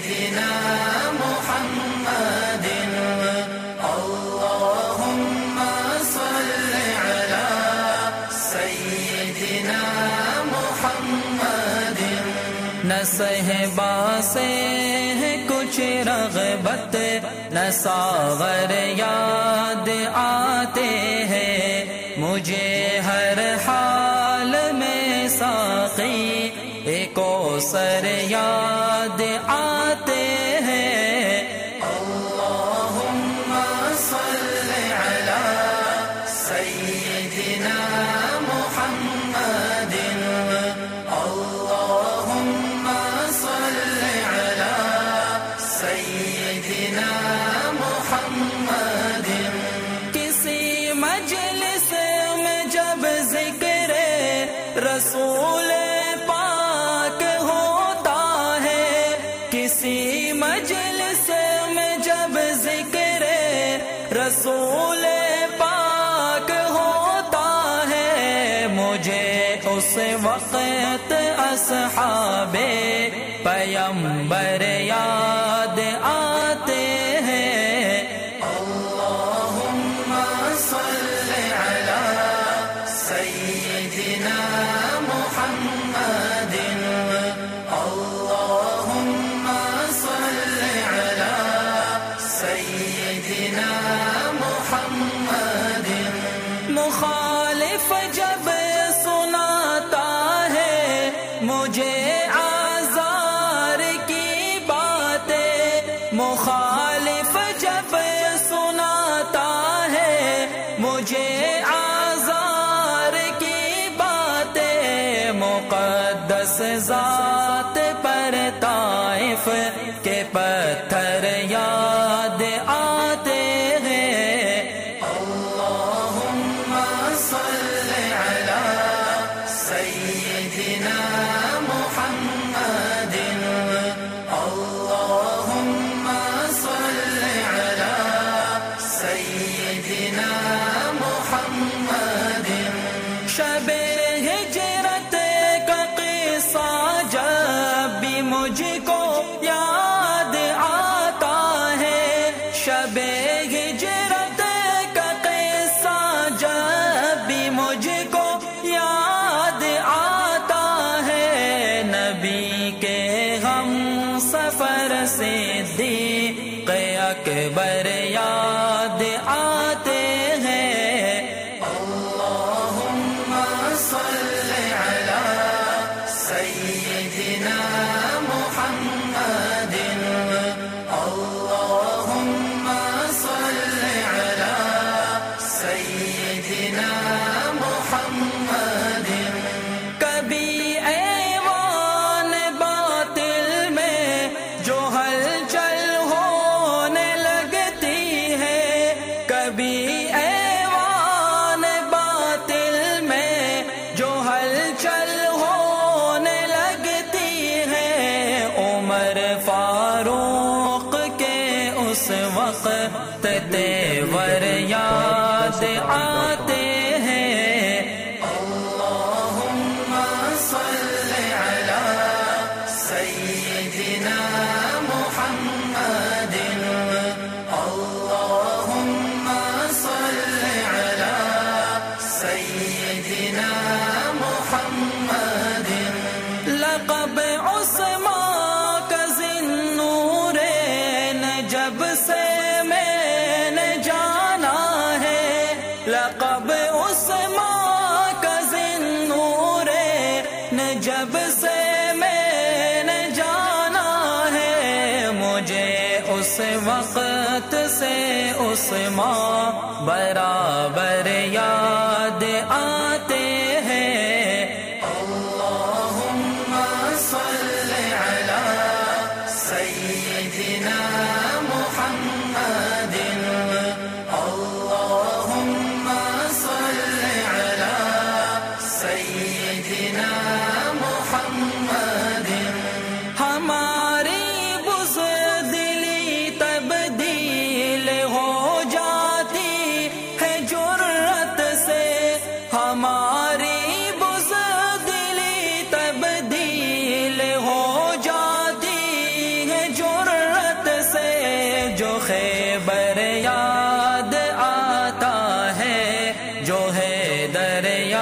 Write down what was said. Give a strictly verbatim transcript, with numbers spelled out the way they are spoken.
سيدنا محمد اللهم صل على سيدنا محمد نہ صحبا سے ہے کچھ رغبت نہ ساغر یاد آتے ہیں مجھے ہر حال میں ساقی ایک کوثر یاد آتے ہیں اللہم صل علی سیدنا محمد اللہم صل علی سیدنا محمد کسی مجلس میں جب ذکر رسول مجلس میں جب ذکر رسول پاک ہوتا ہے مجھے اس وقت اصحاب پیمبر یاد آتے ہیں اللہم صل علی سیدنا محمد اللہم سیدنا محمد مخالف جب سناتا ہے مجھے آزار کی باتیں مخالف جب سناتا ہے مجھے آزار کی باتیں مقدس ذات پر طائف کے پتھر یاد آتے ہیں اللہم صل علی سیدنا محمد اللہم صل علی سیدنا محمد شب ہجرت کا قصہ جب بھی مجھ کو یاد آتا ہے شب ہجرت کا قصہ جب بھی مجھ کو یاد آتا ہے نبی کے ہم سفر سے صدیق اکبر یاد آتے ہیں اللہم صل علی سیدنا محمد اللہم صل علی سیدنا محمد کبھی ایوان باطل میں جو ہلچل ہونے لگتی ہے کبھی ایوان باطل میں جو ہلچل ہونے لگتی ہے عمر فاروق کے اس وقت تیور یاد آتے ہیں اللہم صل علی سیدنا محمد اللہم صل علی سیدنا محمد لقب عثمان کا ذی-النورین جب سے میں نے جانا ہے لقب عثمان کا ذی-النورین جب سے میں نے جانا ہے مجھے اس وقت سے عثمان برابر یاد آتے ہیں اللہم صل علی سیدنا محمد اللہم صل علی سیدنا محمد ہماری بزدلی تبدیل ہو جاتی ہے جرأت سے ہماری بزدلی تبدیل ہو جاتی ہے جو دریا